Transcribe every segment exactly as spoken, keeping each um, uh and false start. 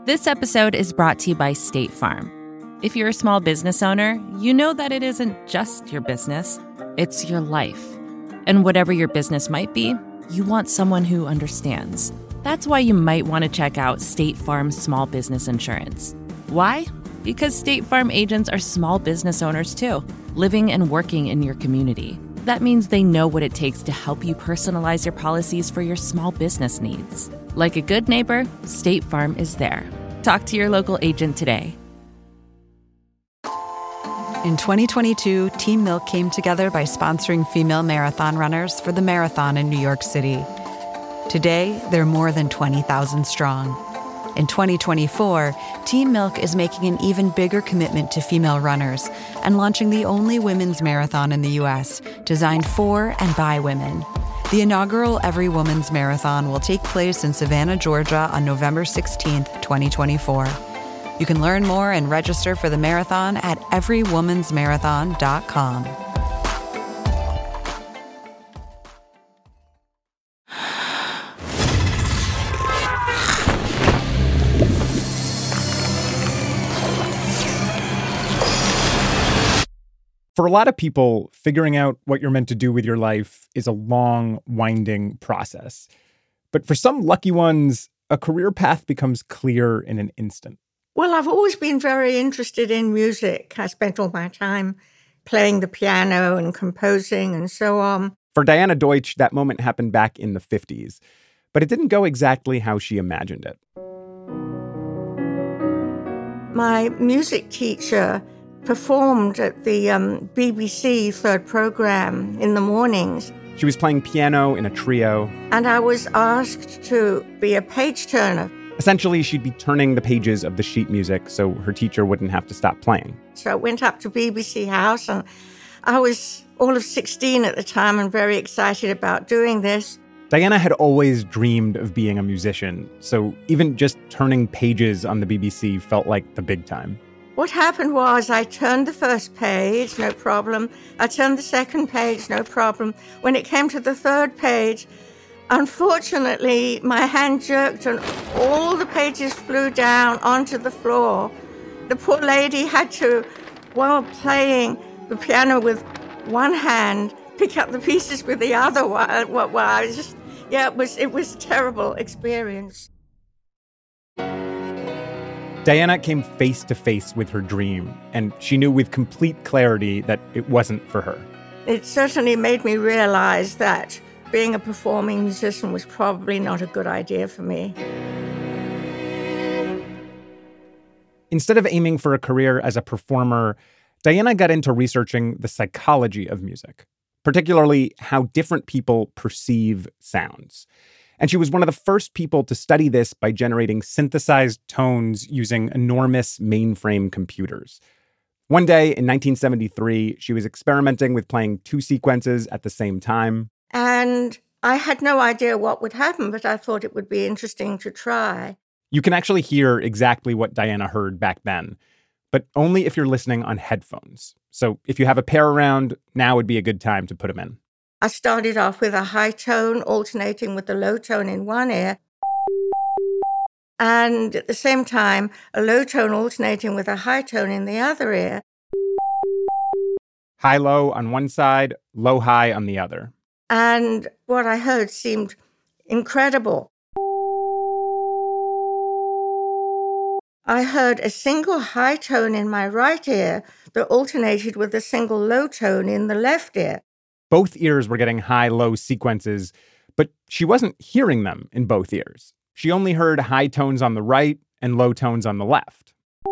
This episode is brought to you by State Farm. If you're a small business owner, you know that it isn't just your business, it's your life. And whatever your business might be, you want someone who understands. That's why you might want to check out State Farm Small Business Insurance. Why? Because State Farm agents are small business owners too, living and working in your community. That means they know what it takes to help you personalize your policies for your small business needs. Like a good neighbor, State Farm is there. Talk to your local agent today. In twenty twenty-two, Team Milk came together by sponsoring female marathon runners for the marathon in New York City. Today, they're more than twenty thousand strong. In twenty twenty-four, Team Milk is making an even bigger commitment to female runners and launching the only women's marathon in the U S designed for and by women. The inaugural Every Woman's Marathon will take place in Savannah, Georgia on November sixteenth, twenty twenty-four. You can learn more and register for the marathon at every woman's marathon dot com. For a lot of people, figuring out what you're meant to do with your life is a long, winding process. But for some lucky ones, a career path becomes clear in an instant. Well, I've always been very interested in music. I spent all my time playing the piano and composing and so on. For Diana Deutsch, that moment happened back in the fifties. But it didn't go exactly how she imagined it. My music teacher performed at the um, B B C third program in the mornings. She was playing piano in a trio. And I was asked to be a page turner. Essentially, she'd be turning the pages of the sheet music so her teacher wouldn't have to stop playing. So I went up to B B C House, and I was all of sixteen at the time and very excited about doing this. Diana had always dreamed of being a musician, so even just turning pages on the B B C felt like the big time. What happened was I turned the first page, no problem. I turned the second page, no problem. When it came to the third page, unfortunately, my hand jerked and all the pages flew down onto the floor. The poor lady had to, while playing the piano with one hand, pick up the pieces with the other one. Well, I was just, yeah, it was, it was a terrible experience. Diana came face to face with her dream, and she knew with complete clarity that it wasn't for her. It certainly made me realize that being a performing musician was probably not a good idea for me. Instead of aiming for a career as a performer, Diana got into researching the psychology of music, particularly how different people perceive sounds. And she was one of the first people to study this by generating synthesized tones using enormous mainframe computers. One day in nineteen seventy-three, she was experimenting with playing two sequences at the same time. And I had no idea what would happen, but I thought it would be interesting to try. You can actually hear exactly what Diana heard back then, but only if you're listening on headphones. So if you have a pair around, now would be a good time to put them in. I started off with a high tone alternating with the low tone in one ear, and at the same time, a low tone alternating with a high tone in the other ear. High-low on one side, low-high on the other. And what I heard seemed incredible. I heard a single high tone in my right ear that alternated with a single low tone in the left ear. Both ears were getting high-low sequences, but she wasn't hearing them in both ears. She only heard high tones on the right and low tones on the left.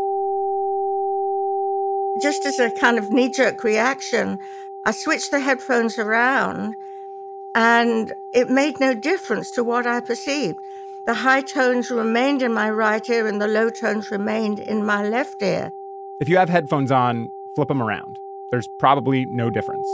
Just as a kind of knee-jerk reaction, I switched the headphones around, and it made no difference to what I perceived. The high tones remained in my right ear and the low tones remained in my left ear. If you have headphones on, flip them around. There's probably no difference.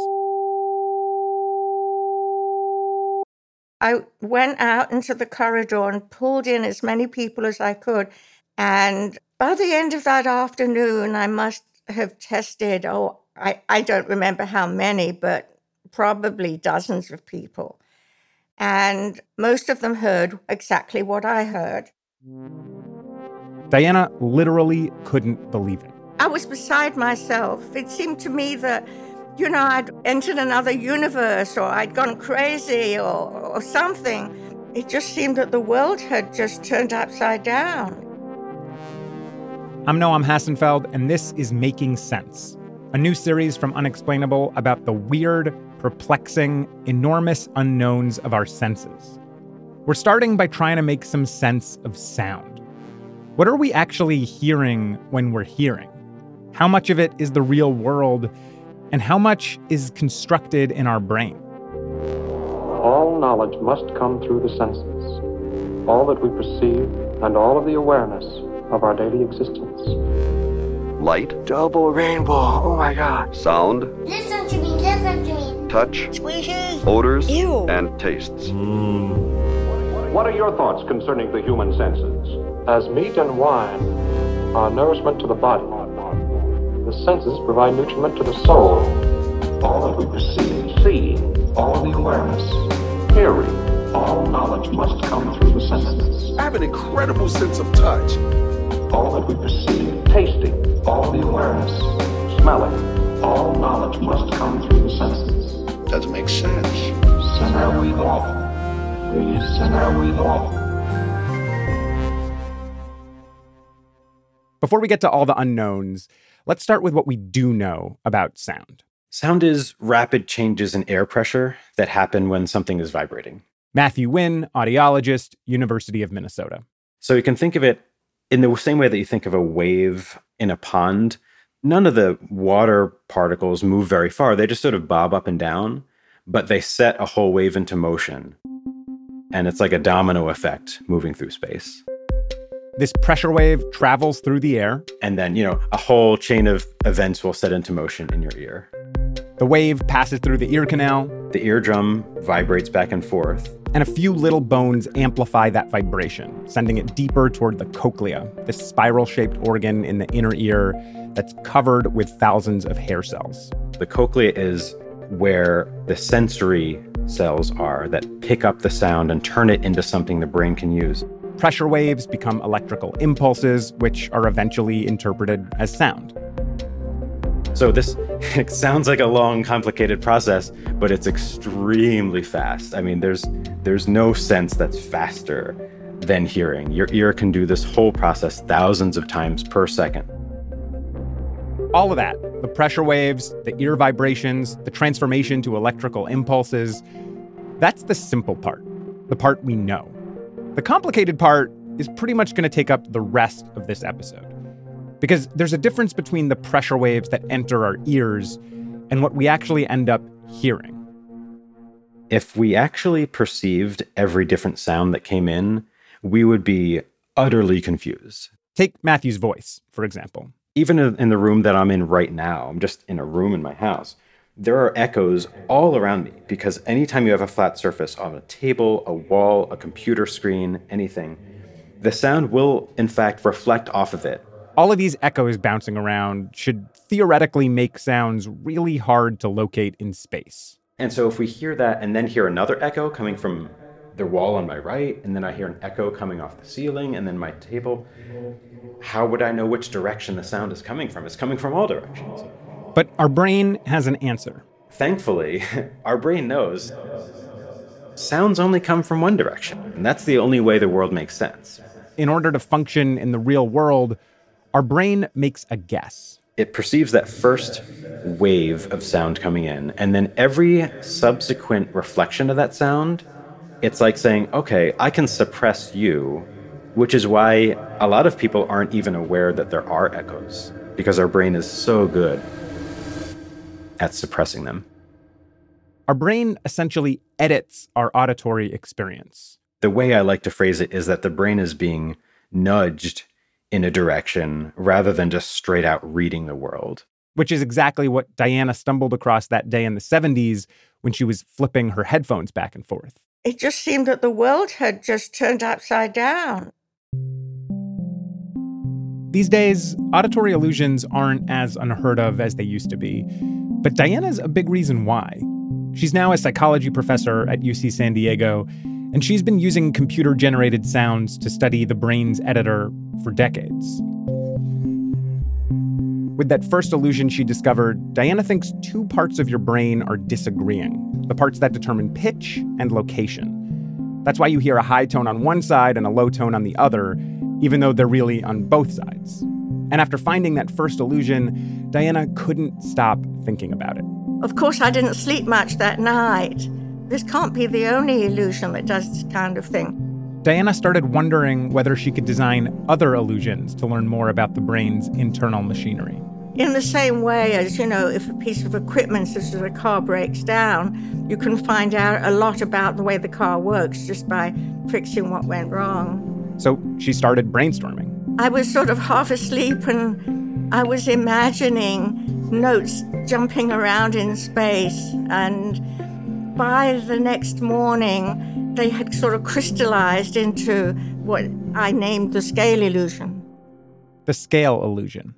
I went out into the corridor and pulled in as many people as I could. And by the end of that afternoon, I must have tested, oh, I, I don't remember how many, but probably dozens of people. And most of them heard exactly what I heard. Diana literally couldn't believe it. I was beside myself. It seemed to me that, you know, I'd entered another universe or I'd gone crazy or, or something. It just seemed that the world had just turned upside down. I'm Noam Hassenfeld, and this is Making Sense, a new series from Unexplainable about the weird, perplexing, enormous unknowns of our senses. We're starting by trying to make some sense of sound. What are we actually hearing when we're hearing? How much of it is the real world, and how much is constructed in our brain? All knowledge must come through the senses, all that we perceive and all of the awareness of our daily existence. Light. Double rainbow, oh my God. Sound. Listen to me, listen to me. Touch. Squishy. Odors. Ew. And tastes. Mm. What are your thoughts concerning the human senses? As meat and wine are nourishment to the body, the senses provide nutriment to the soul. All that we perceive, see, all of the awareness, hearing, all knowledge must come through the senses. I have an incredible sense of touch. All that we perceive, tasting, all of the awareness, smelling, all knowledge must come through the senses. Doesn't make sense. Sinner we walk, we sinner we walk. Before we get to all the unknowns, let's start with what we do know about sound. Sound is rapid changes in air pressure that happen when something is vibrating. Matthew Wynn, audiologist, University of Minnesota. So you can think of it in the same way that you think of a wave in a pond. None of the water particles move very far. They just sort of bob up and down, but they set a whole wave into motion. And it's like a domino effect moving through space. This pressure wave travels through the air. And then, you know, a whole chain of events will set into motion in your ear. The wave passes through the ear canal. The eardrum vibrates back and forth. And a few little bones amplify that vibration, sending it deeper toward the cochlea, this spiral-shaped organ in the inner ear that's covered with thousands of hair cells. The cochlea is where the sensory cells are that pick up the sound and turn it into something the brain can use. Pressure waves become electrical impulses, which are eventually interpreted as sound. So this it sounds like a long, complicated process, but it's extremely fast. I mean, there's there's no sense that's faster than hearing. Your ear can do this whole process thousands of times per second. All of that, the pressure waves, the ear vibrations, the transformation to electrical impulses, that's the simple part, the part we know. The complicated part is pretty much going to take up the rest of this episode. Because there's a difference between the pressure waves that enter our ears and what we actually end up hearing. If we actually perceived every different sound that came in, we would be utterly confused. Take Matthew's voice, for example. Even in the room that I'm in right now, I'm just in a room in my house, there are echoes all around me because anytime you have a flat surface on a table, a wall, a computer screen, anything, the sound will, in fact, reflect off of it. All of these echoes bouncing around should theoretically make sounds really hard to locate in space. And so if we hear that and then hear another echo coming from the wall on my right, and then I hear an echo coming off the ceiling, and then my table, how would I know which direction the sound is coming from? It's coming from all directions. But our brain has an answer. Thankfully, our brain knows sounds only come from one direction, and that's the only way the world makes sense. In order to function in the real world, our brain makes a guess. It perceives that first wave of sound coming in, and then every subsequent reflection of that sound, it's like saying, okay, I can suppress you, which is why a lot of people aren't even aware that there are echoes, because our brain is so good at suppressing them. Our brain essentially edits our auditory experience. The way I like to phrase it is that the brain is being nudged in a direction rather than just straight out reading the world. Which is exactly what Diana stumbled across that day in the seventies when she was flipping her headphones back and forth. It just seemed that the world had just turned upside down. These days, auditory illusions aren't as unheard of as they used to be. But Diana's a big reason why. She's now a psychology professor at U C San Diego, And she's been using computer-generated sounds to study the brain's editor for decades. With that first illusion she discovered, Diana thinks two parts of your brain are disagreeing, the parts that determine pitch and location. That's why you hear a high tone on one side and a low tone on the other, even though they're really on both sides. And after finding that first illusion, Diana couldn't stop thinking about it. Of course, I didn't sleep much that night. This can't be the only illusion that does this kind of thing. Diana started wondering whether she could design other illusions to learn more about the brain's internal machinery. In the same way as, you know, if a piece of equipment, such as a car, breaks down, you can find out a lot about the way the car works just by fixing what went wrong. So she started brainstorming. I was sort of half asleep and I was imagining notes jumping around in space. And by the next morning, they had sort of crystallized into what I named the scale illusion. The scale illusion.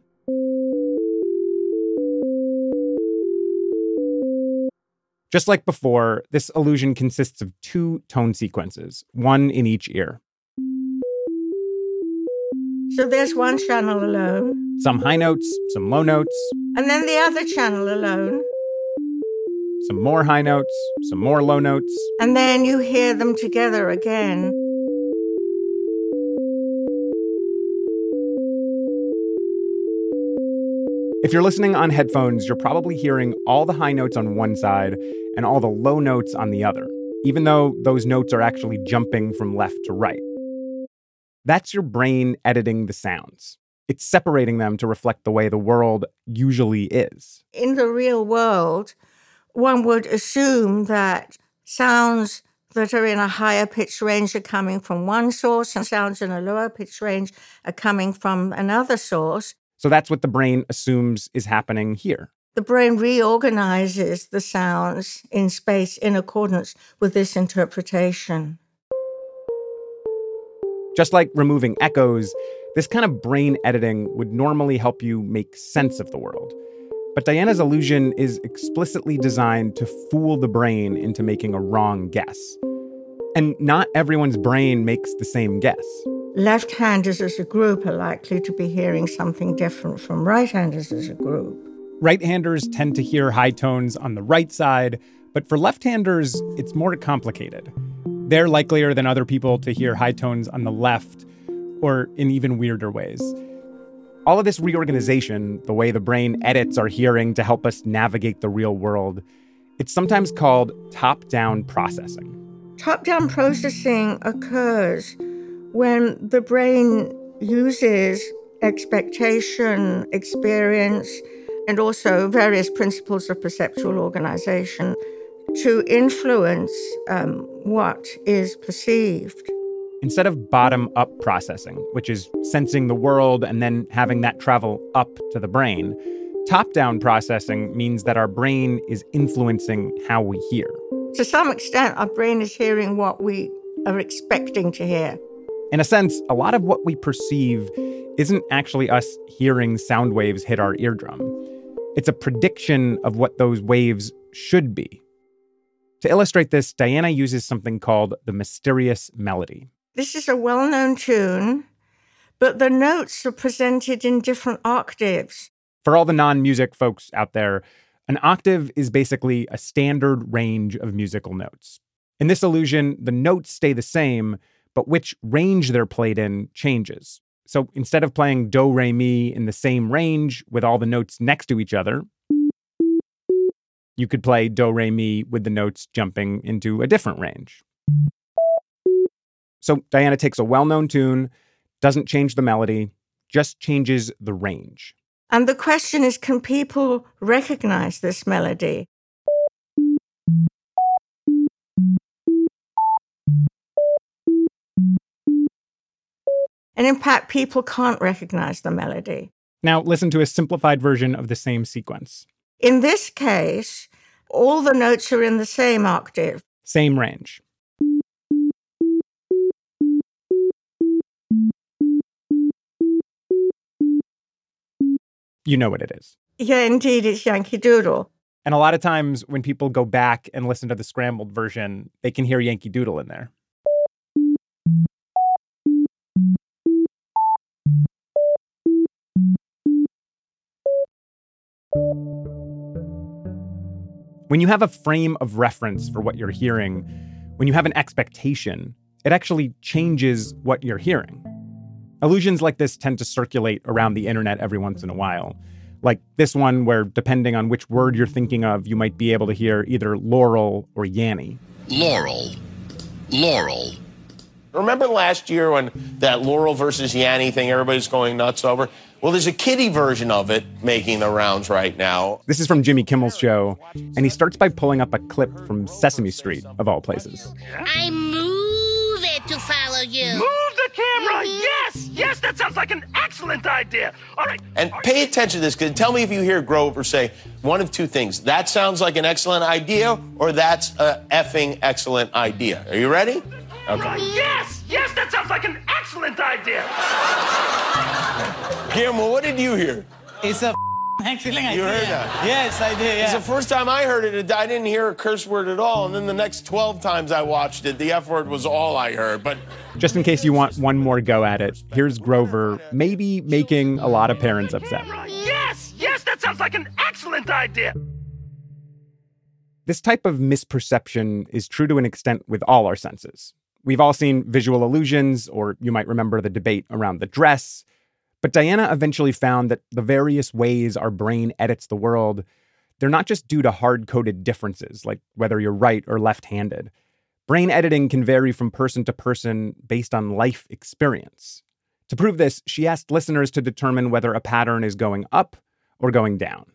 Just like before, this illusion consists of two tone sequences, one in each ear. So there's one channel alone. Some high notes, some low notes. And then the other channel alone. Some more high notes, some more low notes. And then you hear them together again. If you're listening on headphones, you're probably hearing all the high notes on one side and all the low notes on the other, even though those notes are actually jumping from left to right. That's your brain editing the sounds. It's separating them to reflect the way the world usually is. In the real world, one would assume that sounds that are in a higher pitch range are coming from one source and sounds in a lower pitch range are coming from another source. So that's what the brain assumes is happening here. The brain reorganizes the sounds in space in accordance with this interpretation. Just like removing echoes, this kind of brain editing would normally help you make sense of the world. But Diana's illusion is explicitly designed to fool the brain into making a wrong guess. And not everyone's brain makes the same guess. Left-handers as a group are likely to be hearing something different from right-handers as a group. Right-handers tend to hear high tones on the right side, but for left-handers, it's more complicated. They're likelier than other people to hear high tones on the left, or in even weirder ways. All of this reorganization, the way the brain edits our hearing to help us navigate the real world, it's sometimes called top-down processing. Top-down processing occurs when the brain uses expectation, experience, and also various principles of perceptual organization to influence um, what is perceived. Instead of bottom-up processing, which is sensing the world and then having that travel up to the brain, top-down processing means that our brain is influencing how we hear. To some extent, our brain is hearing what we are expecting to hear. In a sense, a lot of what we perceive isn't actually us hearing sound waves hit our eardrum. It's a prediction of what those waves should be. To illustrate this, Diana uses something called the mysterious melody. This is a well-known tune, but the notes are presented in different octaves. For all the non-music folks out there, an octave is basically a standard range of musical notes. In this illusion, the notes stay the same, but which range they're played in changes. So instead of playing do, re, mi in the same range with all the notes next to each other, you could play do, re, mi with the notes jumping into a different range. So Diana takes a well-known tune, doesn't change the melody, just changes the range. And the question is, can people recognize this melody? And in fact, people can't recognize the melody. Now listen to a simplified version of the same sequence. In this case, all the notes are in the same octave. Same range. You know what it is. Yeah, indeed, it's Yankee Doodle. And a lot of times when people go back and listen to the scrambled version, they can hear Yankee Doodle in there. When you have a frame of reference for what you're hearing, when you have an expectation, it actually changes what you're hearing. Illusions like this tend to circulate around the internet every once in a while. Like this one where, depending on which word you're thinking of, you might be able to hear either Laurel or Yanny. Laurel. Laurel. Remember last year when that Laurel versus Yanny thing everybody's going nuts over? Well, there's a kiddie version of it making the rounds right now. This is from Jimmy Kimmel's show, and he starts by pulling up a clip from Sesame Street, of all places. I move it to follow you. Move the camera! Mm-hmm. Yes! Yes, that sounds like an excellent idea. All right. And pay attention to this, because tell me if you hear Grover say one of two things. That sounds like an excellent idea, or that's a effing excellent idea. Are you ready? Okay. Yes! Yes, that sounds like an excellent idea. Guillermo, what did you hear? It's a excellent idea. You heard that? Yes, I did, yeah. It's the first time I heard it, I didn't hear a curse word at all. And then the next twelve times I watched it, the F word was all I heard. But just in case you want one more go at it, here's Grover maybe making a lot of parents upset. Yes! Yes, that sounds like an excellent idea. This type of misperception is true to an extent with all our senses. We've all seen visual illusions, or you might remember the debate around the dress. But Diana eventually found that the various ways our brain edits the world, they're not just due to hard-coded differences, like whether you're right or left-handed. Brain editing can vary from person to person based on life experience. To prove this, she asked listeners to determine whether a pattern is going up or going down.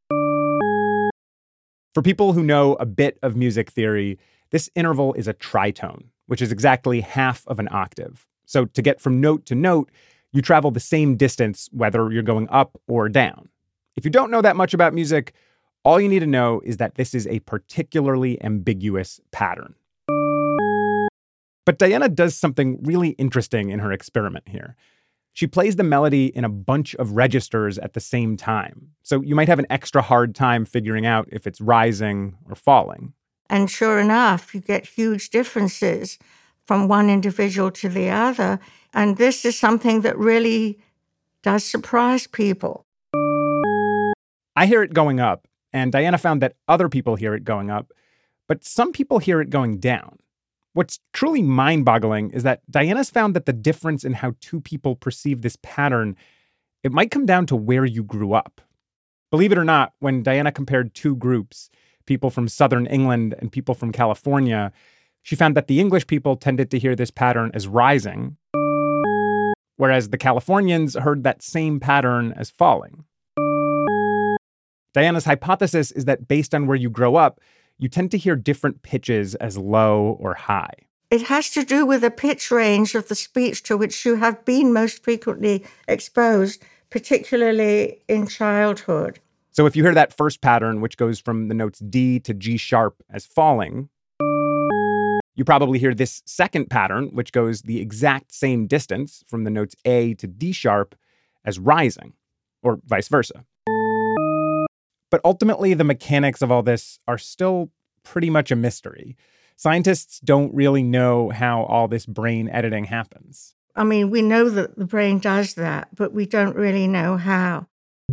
For people who know a bit of music theory, this interval is a tritone, which is exactly half of an octave. So to get from note to note, you travel the same distance whether you're going up or down. If you don't know that much about music, all you need to know is that this is a particularly ambiguous pattern. But Diana does something really interesting in her experiment here. She plays the melody in a bunch of registers at the same time. So you might have an extra hard time figuring out if it's rising or falling. And sure enough, you get huge differences from one individual to the other. And this is something that really does surprise people. I hear it going up, and Diana found that other people hear it going up, but some people hear it going down. What's truly mind-boggling is that Diana's found that the difference in how two people perceive this pattern, it might come down to where you grew up. Believe it or not, when Diana compared two groups, people from southern England and people from California, she found that the English people tended to hear this pattern as rising, whereas the Californians heard that same pattern as falling. Diana's hypothesis is that based on where you grow up, you tend to hear different pitches as low or high. It has to do with the pitch range of the speech to which you have been most frequently exposed, particularly in childhood. So if you hear that first pattern, which goes from the notes D to G sharp as falling, you probably hear this second pattern, which goes the exact same distance from the notes A to D sharp as rising, or vice versa. But ultimately, the mechanics of all this are still pretty much a mystery. Scientists don't really know how all this brain editing happens. I mean, we know that the brain does that, but we don't really know how.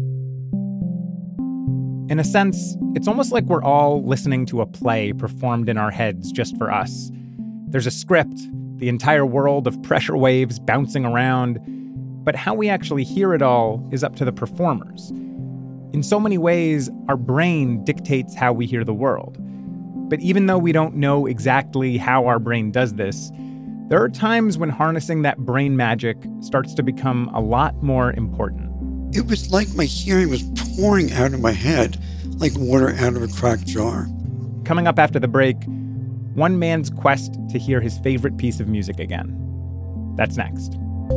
In a sense, it's almost like we're all listening to a play performed in our heads just for us. There's a script, the entire world of pressure waves bouncing around, but how we actually hear it all is up to the performers. In so many ways, our brain dictates how we hear the world. But even though we don't know exactly how our brain does this, there are times when harnessing that brain magic starts to become a lot more important. It was like my hearing was pouring out of my head, like water out of a cracked jar. Coming up after the break, one man's quest to hear his favorite piece of music again. That's next.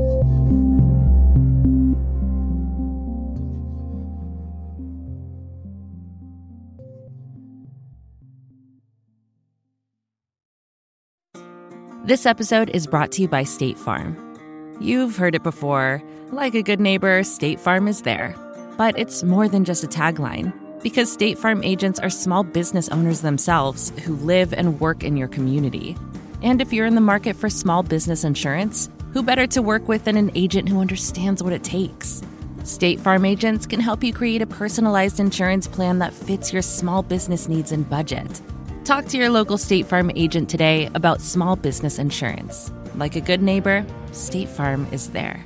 This episode is brought to you by State Farm. You've heard it before. Like a good neighbor, State Farm is there. But it's more than just a tagline, because State Farm agents are small business owners themselves who live and work in your community. And if you're in the market for small business insurance, who better to work with than an agent who understands what it takes? State Farm agents can help you create a personalized insurance plan that fits your small business needs and budget. Talk to your local State Farm agent today about small business insurance. Like a good neighbor, State Farm is there.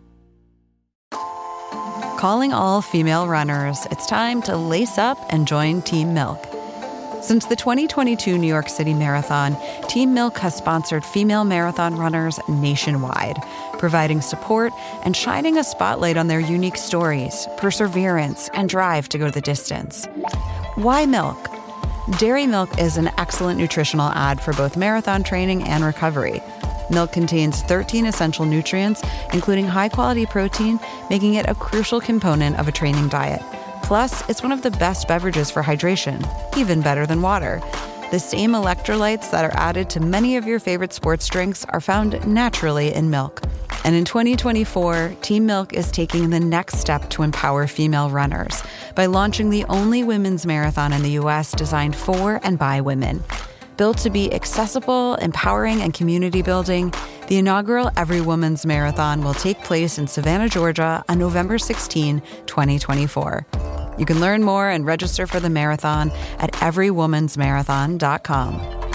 Calling all female runners, it's time to lace up and join Team Milk. Since the twenty twenty-two New York City Marathon, Team Milk has sponsored female marathon runners nationwide, providing support and shining a spotlight on their unique stories, perseverance, and drive to go the distance. Why milk? Dairy milk is an excellent nutritional ad for both marathon training and recovery. Milk contains thirteen essential nutrients, including high-quality protein, making it a crucial component of a training diet. Plus, it's one of the best beverages for hydration, even better than water. The same electrolytes that are added to many of your favorite sports drinks are found naturally in milk. And in twenty twenty-four, Team Milk is taking the next step to empower female runners by launching the only women's marathon in the U S designed for and by women. Built to be accessible, empowering, and community building, the inaugural Every Woman's Marathon will take place in Savannah, Georgia on November sixteenth, twenty twenty-four. You can learn more and register for the marathon at every woman's marathon dot com.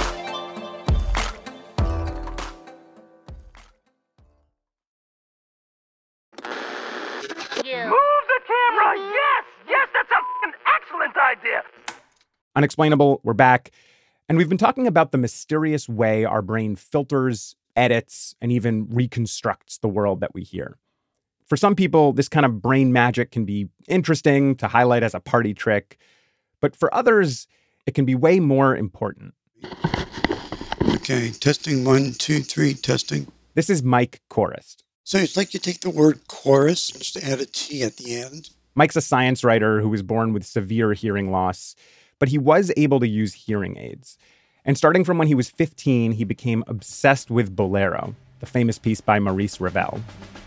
Move the camera! Yes! Yes, that's a f***ing excellent idea! Unexplainable, we're back. And we've been talking about the mysterious way our brain filters, edits, and even reconstructs the world that we hear. For some people, this kind of brain magic can be interesting to highlight as a party trick. But for others, it can be way more important. Okay, testing one, two, three, testing. This is Mike Korist. So it's like you take the word chorus, just add a T at the end. Mike's a science writer who was born with severe hearing loss, but he was able to use hearing aids. And starting from when he was fifteen, he became obsessed with Bolero, the famous piece by Maurice Ravel.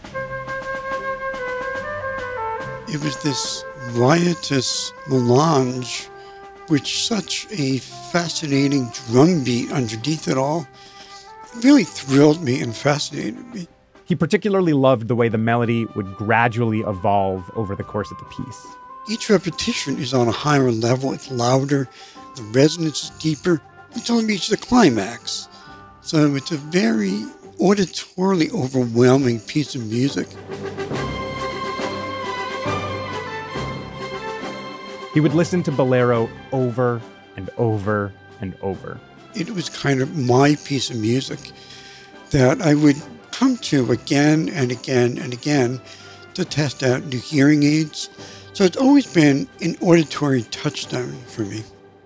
It was this riotous melange with such a fascinating drum beat underneath it all. It really thrilled me and fascinated me. He particularly loved the way the melody would gradually evolve over the course of the piece. Each repetition is on a higher level. It's louder, the resonance is deeper, until it reaches the climax. So it's a very auditorily overwhelming piece of music. He would listen to Bolero over and over and over. It was kind of my piece of music that I would come to again and again and again to test out new hearing aids. So it's always been an auditory touchstone for me.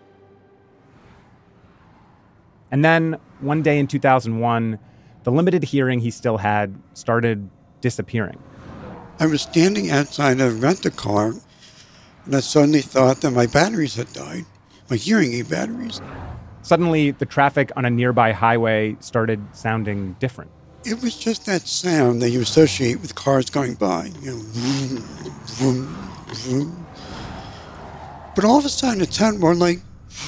And then one day in two thousand one, the limited hearing he still had started disappearing. I was standing outside a rent-a-car, and I suddenly thought that my batteries had died, my hearing aid batteries. Suddenly, the traffic on a nearby highway started sounding different. It was just that sound that you associate with cars going by, you know, vroom, vroom, vroom. But all of a sudden, it sounded more like,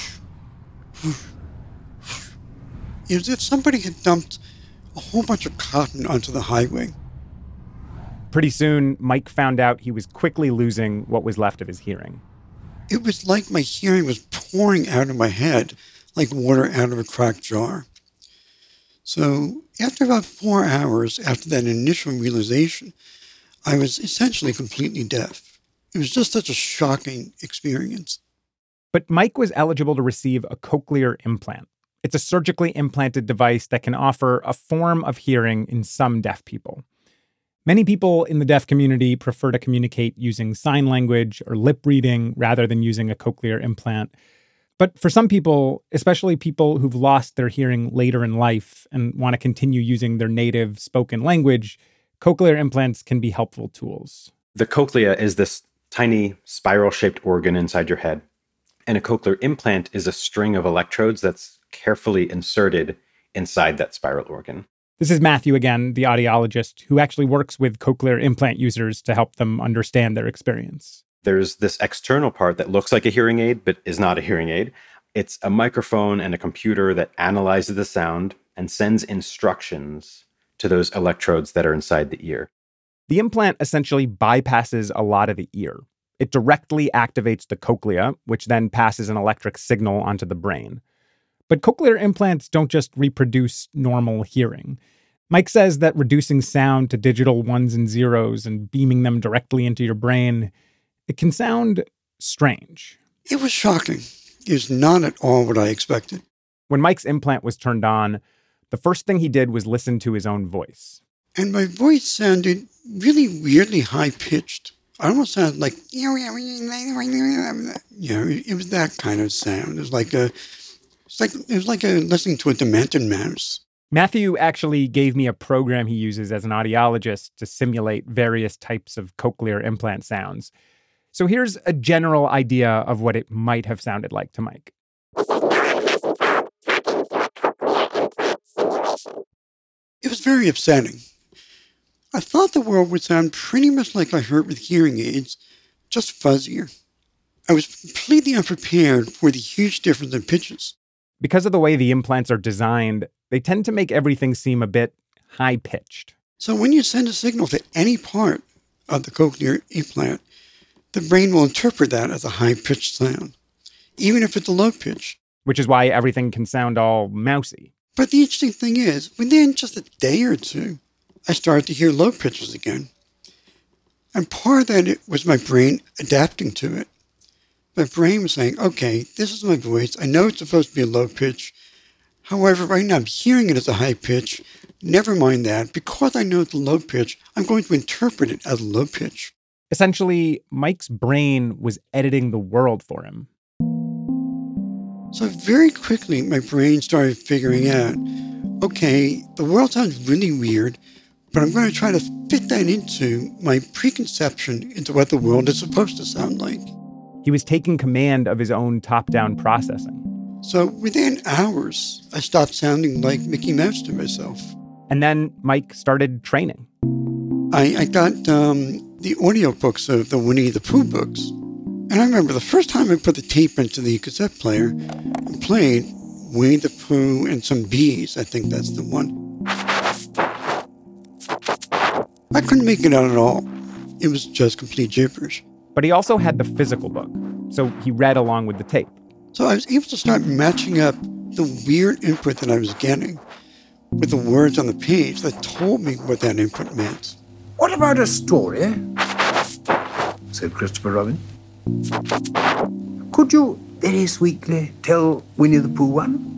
it was as if somebody had dumped a whole bunch of cotton onto the highway. Pretty soon, Mike found out he was quickly losing what was left of his hearing. It was like my hearing was pouring out of my head like water out of a cracked jar. So after about four hours after that initial realization, I was essentially completely deaf. It was just such a shocking experience. But Mike was eligible to receive a cochlear implant. It's a surgically implanted device that can offer a form of hearing in some deaf people. Many people in the deaf community prefer to communicate using sign language or lip reading rather than using a cochlear implant. But for some people, especially people who've lost their hearing later in life and want to continue using their native spoken language, cochlear implants can be helpful tools. The cochlea is this tiny spiral-shaped organ inside your head. And a cochlear implant is a string of electrodes that's carefully inserted inside that spiral organ. This is Matthew again, the audiologist, who actually works with cochlear implant users to help them understand their experience. There's this external part that looks like a hearing aid, but is not a hearing aid. It's a microphone and a computer that analyzes the sound and sends instructions to those electrodes that are inside the ear. The implant essentially bypasses a lot of the ear. It directly activates the cochlea, which then passes an electric signal onto the brain. But cochlear implants don't just reproduce normal hearing. Mike says that reducing sound to digital ones and zeros and beaming them directly into your brain, it can sound strange. It was shocking. It was not at all what I expected. When Mike's implant was turned on, the first thing he did was listen to his own voice. And my voice sounded really weirdly high-pitched. I almost sounded like, you know, it was that kind of sound. It was like a, it's like it was like a, listening to a demented mouse. Matthew actually gave me a program he uses as an audiologist to simulate various types of cochlear implant sounds. So here's a general idea of what it might have sounded like to Mike. It was very upsetting. I thought the world would sound pretty much like I heard with hearing aids, just fuzzier. I was completely unprepared for the huge difference in pitches. Because of the way the implants are designed, they tend to make everything seem a bit high-pitched. So when you send a signal to any part of the cochlear implant, the brain will interpret that as a high-pitched sound, even if it's a low pitch. Which is why everything can sound all mousy. But the interesting thing is, within just a day or two, I started to hear low pitches again. And part of that was my brain adapting to it. My brain was saying, okay, this is my voice. I know it's supposed to be a low pitch. However, right now I'm hearing it as a high pitch. Never mind that. Because I know it's a low pitch, I'm going to interpret it as a low pitch. Essentially, Mike's brain was editing the world for him. So very quickly, my brain started figuring out, okay, the world sounds really weird, but I'm going to try to fit that into my preconception into what the world is supposed to sound like. He was taking command of his own top-down processing. So within hours, I stopped sounding like Mickey Mouse to myself. And then Mike started training. I, I got um, the audiobooks of the Winnie the Pooh books. And I remember the first time I put the tape into the cassette player and played Winnie the Pooh and some bees, I think that's the one. I couldn't make it out at all. It was just complete gibberish. But he also had the physical book, so he read along with the tape. So I was able to start matching up the weird input that I was getting with the words on the page that told me what that input meant. What about a story? Said Christopher Robin. Could you very sweetly tell Winnie the Pooh one?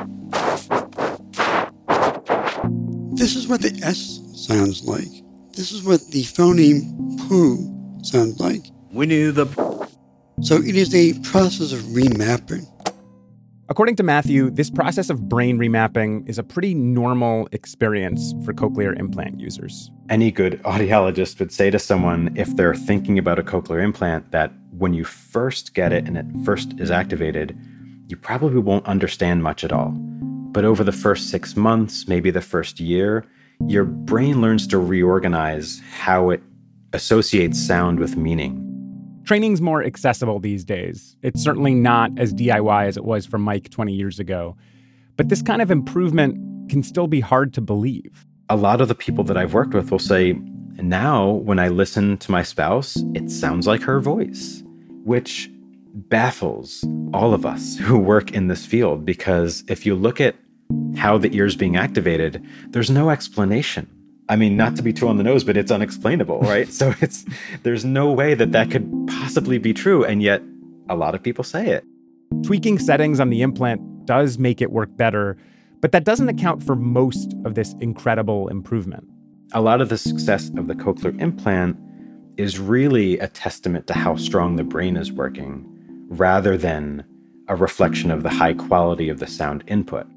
This is what the S sounds like. This is what the phoneme Pooh sounds like. Winnie the Pooh. So it is a process of remapping. According to Matthew, this process of brain remapping is a pretty normal experience for cochlear implant users. Any good audiologist would say to someone, if they're thinking about a cochlear implant, that when you first get it and it first is activated, you probably won't understand much at all. But over the first six months, maybe the first year, your brain learns to reorganize how it associates sound with meaning. Training's more accessible these days. It's certainly not as D I Y as it was for Mike twenty years ago. But this kind of improvement can still be hard to believe. A lot of the people that I've worked with will say, now when I listen to my spouse, it sounds like her voice, which baffles all of us who work in this field, because if you look at how the ear's being activated, there's no explanation. I mean, not to be too on the nose, but it's unexplainable, right? So it's there's no way that that could possibly be true, and yet a lot of people say it. Tweaking settings on the implant does make it work better, but that doesn't account for most of this incredible improvement. A lot of the success of the cochlear implant is really a testament to how strong the brain is working, rather than a reflection of the high quality of the sound input.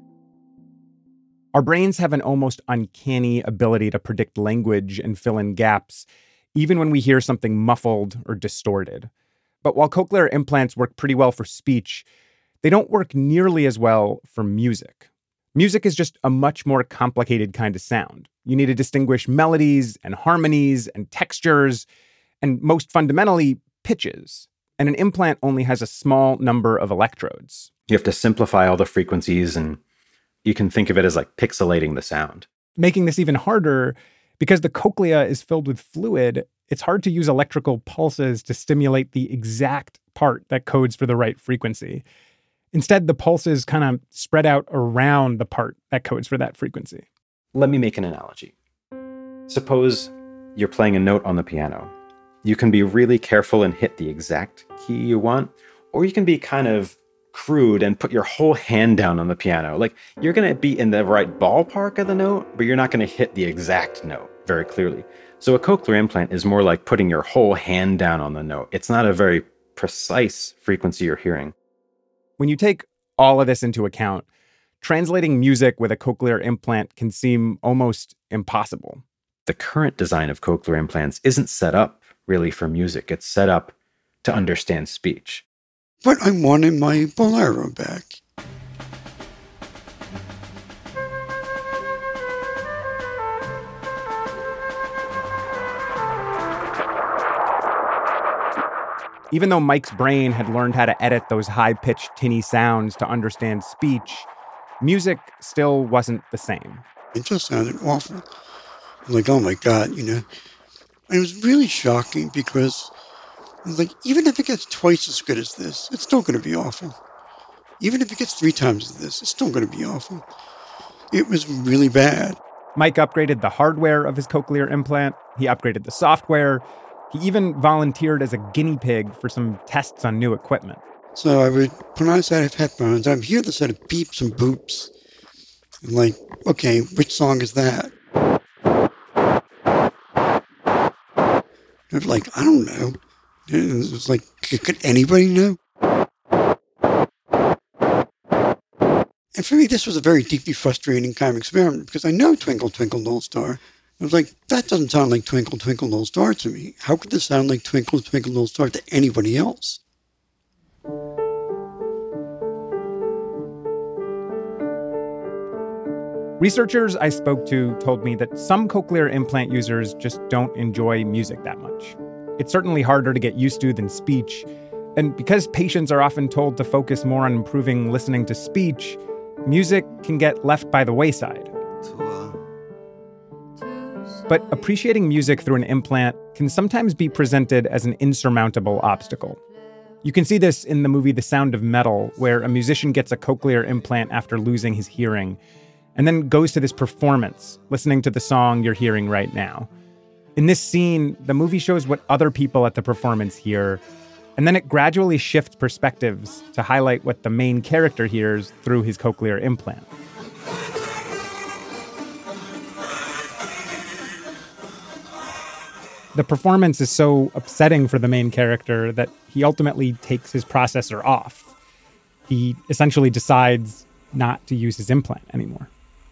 Our brains have an almost uncanny ability to predict language and fill in gaps, even when we hear something muffled or distorted. But while cochlear implants work pretty well for speech, they don't work nearly as well for music. Music is just a much more complicated kind of sound. You need to distinguish melodies and harmonies and textures, and most fundamentally, pitches. And an implant only has a small number of electrodes. You have to simplify all the frequencies, and you can think of it as like pixelating the sound. Making this even harder, Because the cochlea is filled with fluid, it's hard to use electrical pulses to stimulate the exact part that codes for the right frequency. Instead, the pulses kind of spread out around the part that codes for that frequency. Let me make an analogy. Suppose you're playing a note on the piano. You can be really careful and hit the exact key you want, or you can be kind of crude and put your whole hand down on the piano. Like, you're going to be in the right ballpark of the note, but you're not going to hit the exact note very clearly. So a cochlear implant is more like putting your whole hand down on the note. It's not a very precise frequency you're hearing. When you take all of this into account, translating music with a cochlear implant can seem almost impossible. The current design of cochlear implants isn't set up really for music. It's set up to understand speech. But I wanted my Bolero back. Even though Mike's brain had learned how to edit those high-pitched, tinny sounds to understand speech, music still wasn't the same. It just sounded awful. I'm like, oh my God, you know. And it was really shocking because, like, even if it gets twice as good as this, it's still going to be awful. Even if it gets three times as this, it's still going to be awful. It was really bad. Mike upgraded the hardware of his cochlear implant. He upgraded the software. He even volunteered as a guinea pig for some tests on new equipment. So I would put on a set of headphones. I'd hear the set of beeps and boops. I'm like, okay, which song is that? I'm like, I don't know. It was like, could anybody know? And for me, this was a very deeply frustrating kind of experiment because I know Twinkle, Twinkle, Little Star. I was like, that doesn't sound like Twinkle, Twinkle, Little Star to me. How could this sound like Twinkle, Twinkle, Little Star to anybody else? Researchers I spoke to told me that some cochlear implant users just don't enjoy music that much. It's certainly harder to get used to than speech. And because patients are often told to focus more on improving listening to speech, music can get left by the wayside. But appreciating music through an implant can sometimes be presented as an insurmountable obstacle. You can see this in the movie The Sound of Metal, where a musician gets a cochlear implant after losing his hearing, and then goes to this performance, listening to the song you're hearing right now. In this scene, the movie shows what other people at the performance hear, and then it gradually shifts perspectives to highlight what the main character hears through his cochlear implant. The performance is so upsetting for the main character that he ultimately takes his processor off. He essentially decides not to use his implant anymore.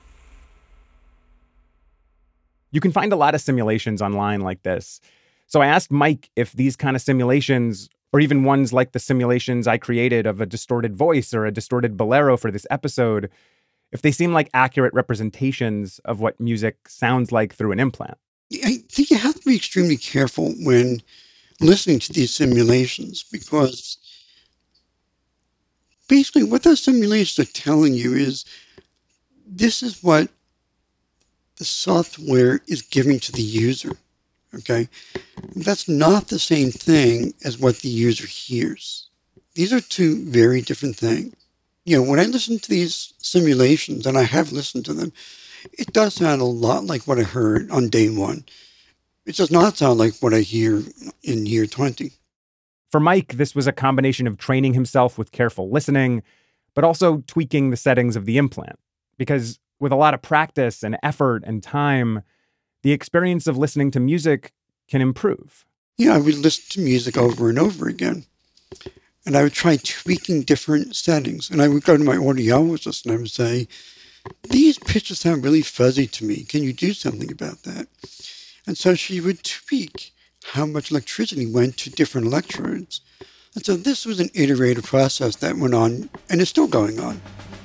You can find a lot of simulations online like this. So I asked Mike if these kind of simulations, or even ones like the simulations I created of a distorted voice or a distorted bolero for this episode, if they seem like accurate representations of what music sounds like through an implant. I think you have to be extremely careful when listening to these simulations because basically what those simulations are telling you is this is what the software is giving to the user, okay? That's not the same thing as what the user hears. These are two very different things. You know, when I listen to these simulations, and I have listened to them, it does sound a lot like what I heard on day one. It does not sound like what I hear in year twenty. For Mike, this was a combination of training himself with careful listening, but also tweaking the settings of the implant. Because with a lot of practice and effort and time, the experience of listening to music can improve. Yeah, I would listen to music over and over again. And I would try tweaking different settings. And I would go to my audiologist and I would say, these pitches sound really fuzzy to me. Can you do something about that? And so she would tweak how much electricity went to different electrodes. And so this was an iterative process that went on, and is still going on.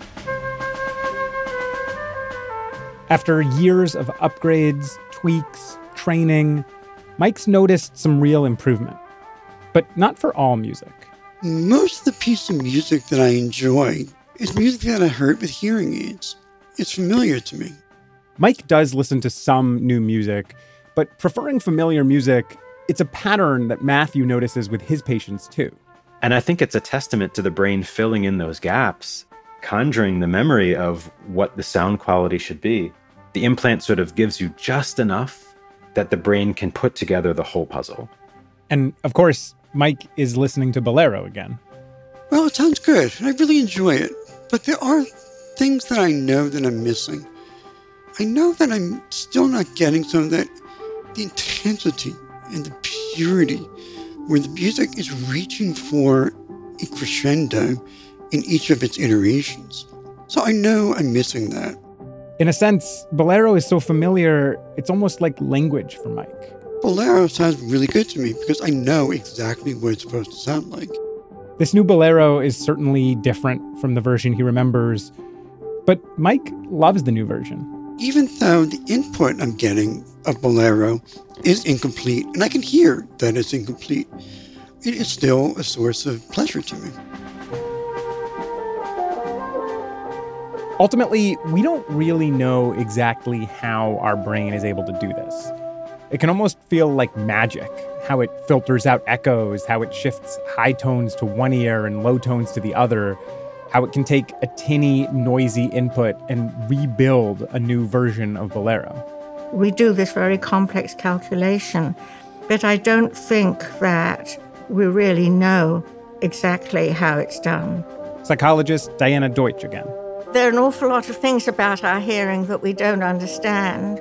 After years of upgrades, tweaks, training, Mike's noticed some real improvement. But not for all music. Most of the piece of music that I enjoy is music that I heard with hearing aids. It's familiar to me. Mike does listen to some new music, but preferring familiar music, it's a pattern that Matthew notices with his patients too. And I think it's a testament to the brain filling in those gaps, conjuring the memory of what the sound quality should be. The implant sort of gives you just enough that the brain can put together the whole puzzle. And of course, Mike is listening to Bolero again. Well, it sounds good, and I really enjoy it. But there are things that I know that I'm missing. I know that I'm still not getting some of that, the intensity and the purity, where the music is reaching for a crescendo in each of its iterations. So I know I'm missing that. In a sense, Bolero is so familiar, it's almost like language for Mike. Bolero sounds really good to me because I know exactly what it's supposed to sound like. This new Bolero is certainly different from the version he remembers, but Mike loves the new version. Even though the input I'm getting of Bolero is incomplete, and I can hear that it's incomplete, it is still a source of pleasure to me. Ultimately, we don't really know exactly how our brain is able to do this. It can almost feel like magic, how it filters out echoes, how it shifts high tones to one ear and low tones to the other, how it can take a tinny, noisy input and rebuild a new version of Bolero. We do this very complex calculation, but I don't think that we really know exactly how it's done. Psychologist Diana Deutsch again. There are an awful lot of things about our hearing that we don't understand,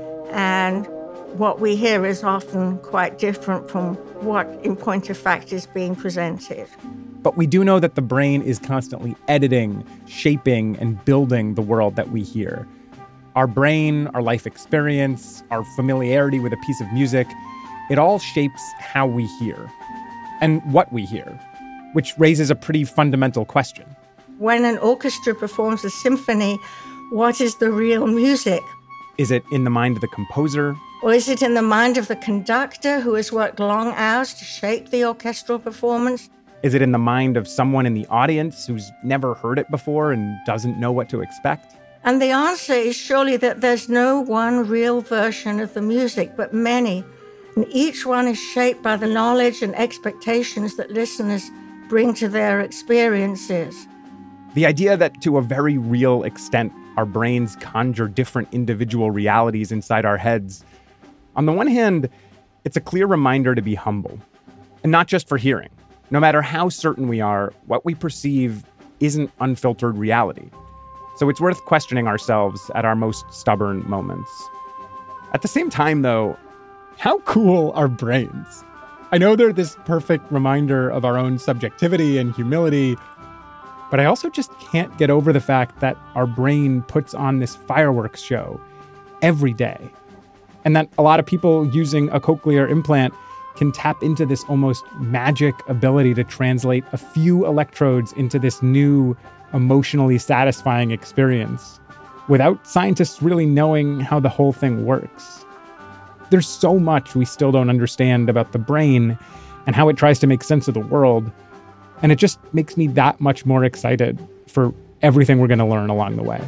and what we hear is often quite different from what, in point of fact, is being presented. But we do know that the brain is constantly editing, shaping, and building the world that we hear. Our brain, our life experience, our familiarity with a piece of music, it all shapes how we hear and what we hear, which raises a pretty fundamental question. When an orchestra performs a symphony, what is the real music? Is it in the mind of the composer? Or is it in the mind of the conductor who has worked long hours to shape the orchestral performance? Is it in the mind of someone in the audience who's never heard it before and doesn't know what to expect? And the answer is surely that there's no one real version of the music, but many. And each one is shaped by the knowledge and expectations that listeners bring to their experiences. The idea that to a very real extent, our brains conjure different individual realities inside our heads. On the one hand, it's a clear reminder to be humble, and not just for hearing. No matter how certain we are, what we perceive isn't unfiltered reality. So it's worth questioning ourselves at our most stubborn moments. At the same time, though, how cool are brains? I know they're this perfect reminder of our own subjectivity and humility, but I also just can't get over the fact that our brain puts on this fireworks show every day. And that a lot of people using a cochlear implant can tap into this almost magic ability to translate a few electrodes into this new, emotionally satisfying experience without scientists really knowing how the whole thing works. There's so much we still don't understand about the brain and how it tries to make sense of the world. And it just makes me that much more excited for everything we're going to learn along the way.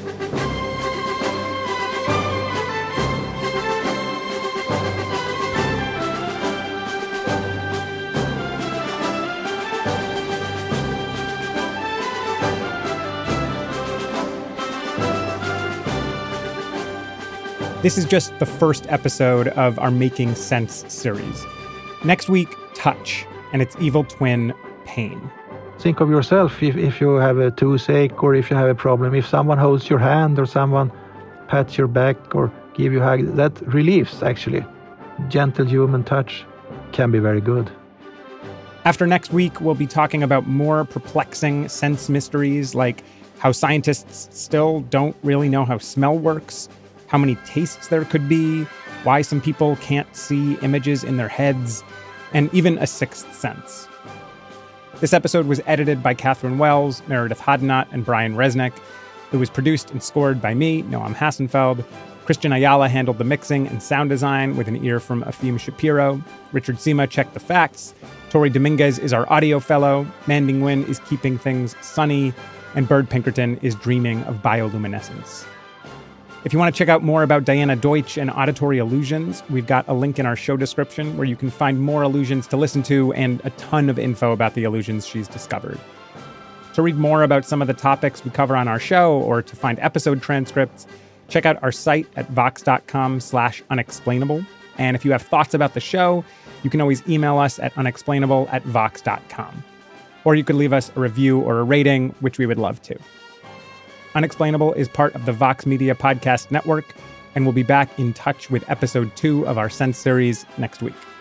This is just the first episode of our Making Sense series. Next week, touch and its evil twin, pain. Think of yourself if, if you have a toothache or if you have a problem. If someone holds your hand or someone pats your back or give you a hug, that relieves, actually. Gentle human touch can be very good. After next week, we'll be talking about more perplexing sense mysteries, like how scientists still don't really know how smell works, how many tastes there could be, why some people can't see images in their heads, and even a sixth sense. This episode was edited by Catherine Wells, Meredith Hodnott, and Brian Resnick. It was produced and scored by me, Noam Hassenfeld. Christian Ayala handled the mixing and sound design with an ear from Afim Shapiro. Richard Sima checked the facts. Tori Dominguez is our audio fellow. Manding Nguyen is keeping things sunny. And Bird Pinkerton is dreaming of bioluminescence. If you want to check out more about Diana Deutsch and auditory illusions, we've got a link in our show description where you can find more illusions to listen to and a ton of info about the illusions she's discovered. To read more about some of the topics we cover on our show or to find episode transcripts, check out our site at vox.com slash unexplainable. And if you have thoughts about the show, you can always email us at unexplainable at vox dot com. Or you could leave us a review or a rating, which we would love to. Unexplainable is part of the Vox Media Podcast Network, and we'll be back in touch with episode two of our Sense series next week.